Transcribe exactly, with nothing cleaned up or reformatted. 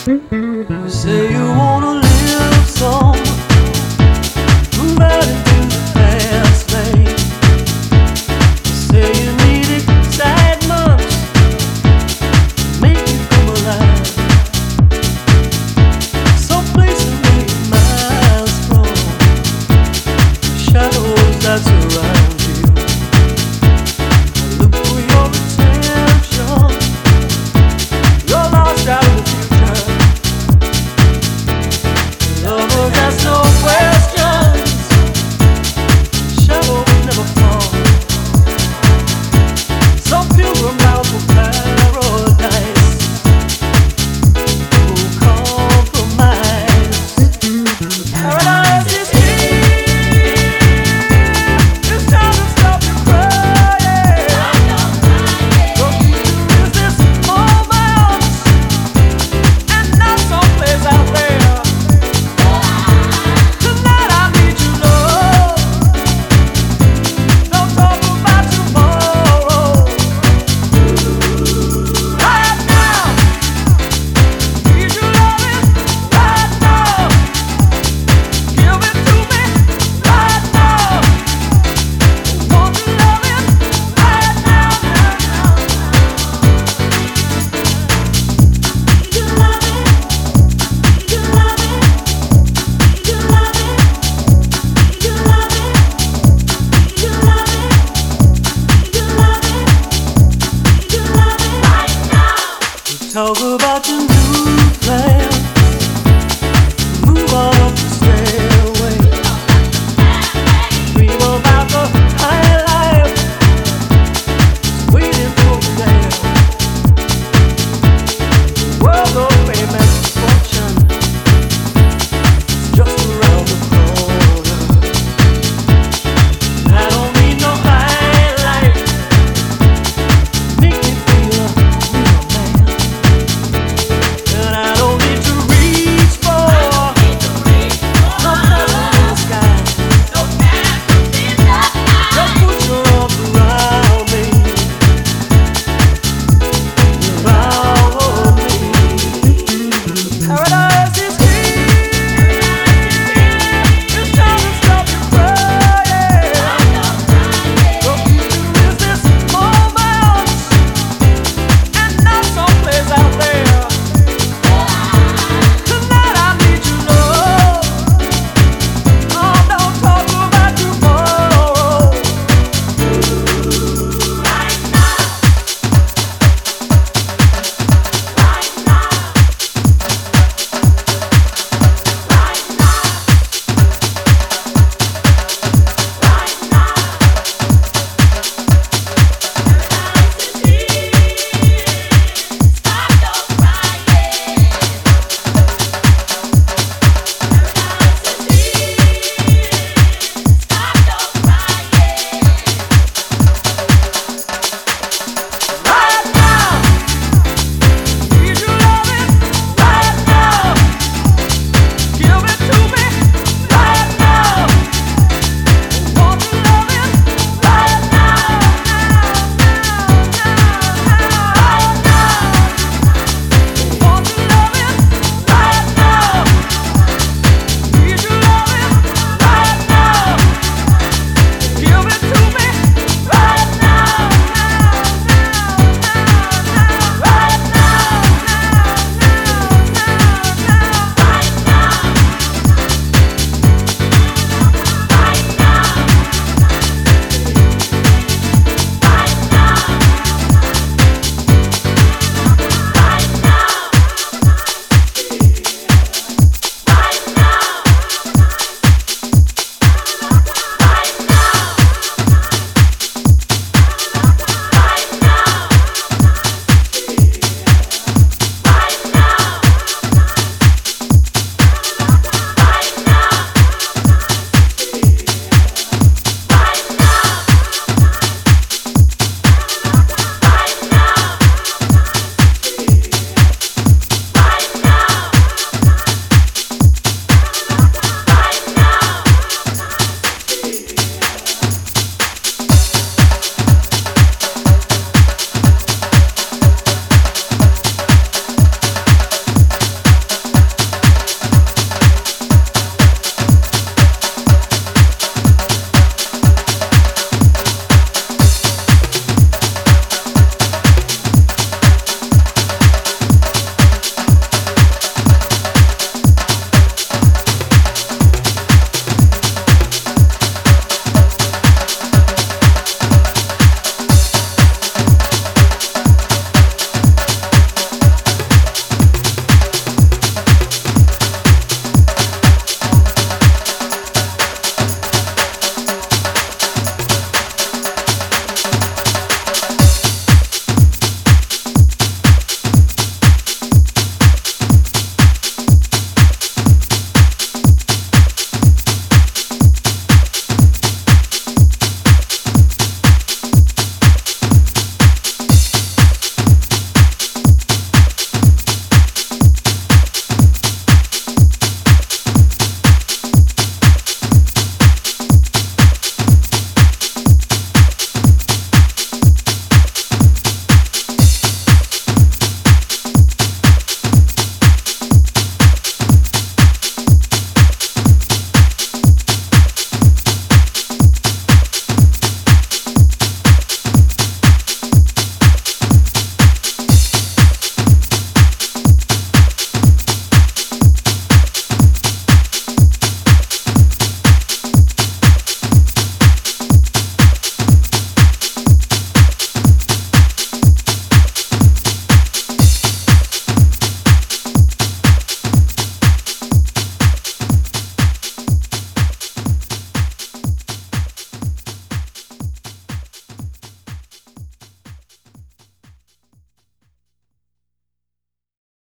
You say you wanna live some, move out into the fast lane. You say you need excitement, make you come alive. Someplace a million miles from shadows that surround you. I look for your attention. You're lost out in the future. Lovers ask no questions. Shadows never fall. Some pilgrim bound for paradise will compromise. Paradise is here. It's time to stop your crying. Don't need to resist moments and not someplace out there. Tonight I need your love. Don't talk about tomorrow. Right now, need your loving. Right now, give it to me. Right now, want your loving. Right now, now, now. Need your loving. Need your loving. Need your loving. Need your loving. Need your loving. Need your loving. Need your loving. Right now. We talk about